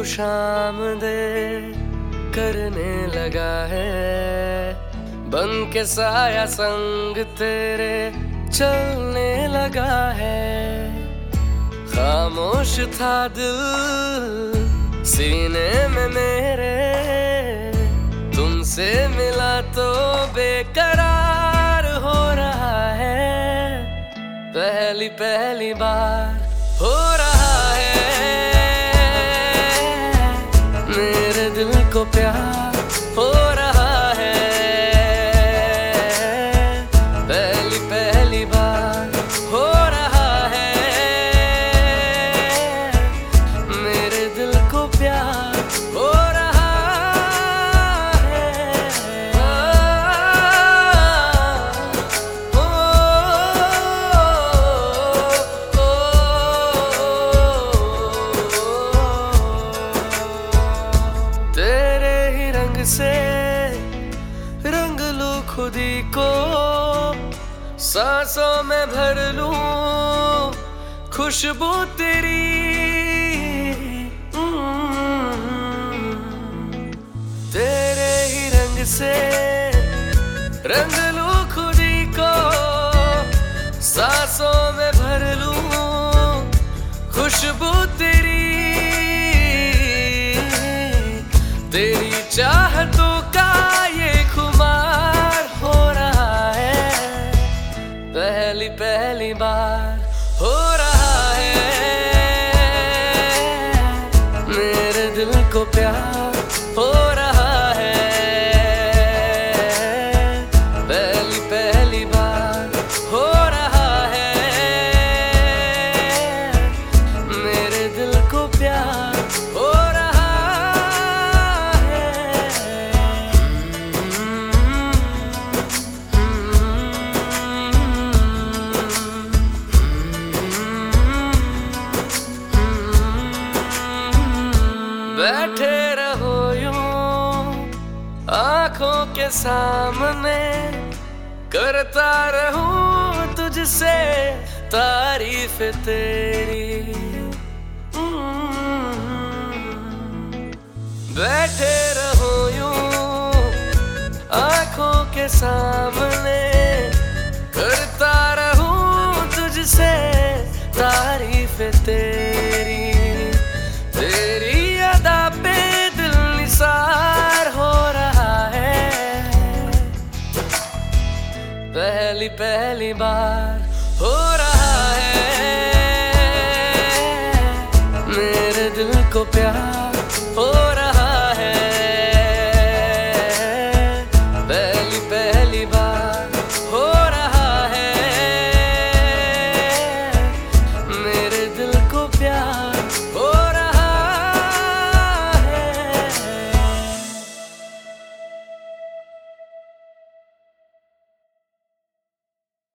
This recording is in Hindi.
खुशामदे करने लगा है, बन के साया संग तेरे चलने लगा है। खामोश था दिल सीने में मेरे, तुमसे मिला तो बेकरार हो रहा है। पहली पहली बार हो रहा है, मेरे दिल को प्यार हो रहा है। पहली पहली बार हो रहा है, मेरे दिल को प्यार हो रहा है। तेरे ही रंग से रंग लूं खुदी को, सांसों में भर लूं खुशबू तेरी। तेरे ही रंग से रंग लूं खुदी को, सांसों में भर लूं खुशबू तेरी। तेरी चाहतों का ये खुमार हो रहा है, पहली पहली बार हो रहा है। मेरे दिल को प्यार हो रहा है, पहली पहली बार हो रहा है। मेरे दिल को प्यार हो रहा है। बैठे रहो यूं आंखों के सामने, करता रहूं तुझसे तारीफ तेरी। बैठे रहो यूं आंखों के सामने, करता रहूं तुझसे तारीफ तेरी। तेरी अदा पे दिल निसार हो रहा है, पहली पहली बार हो रहा है। मेरे दिल को प्यार हो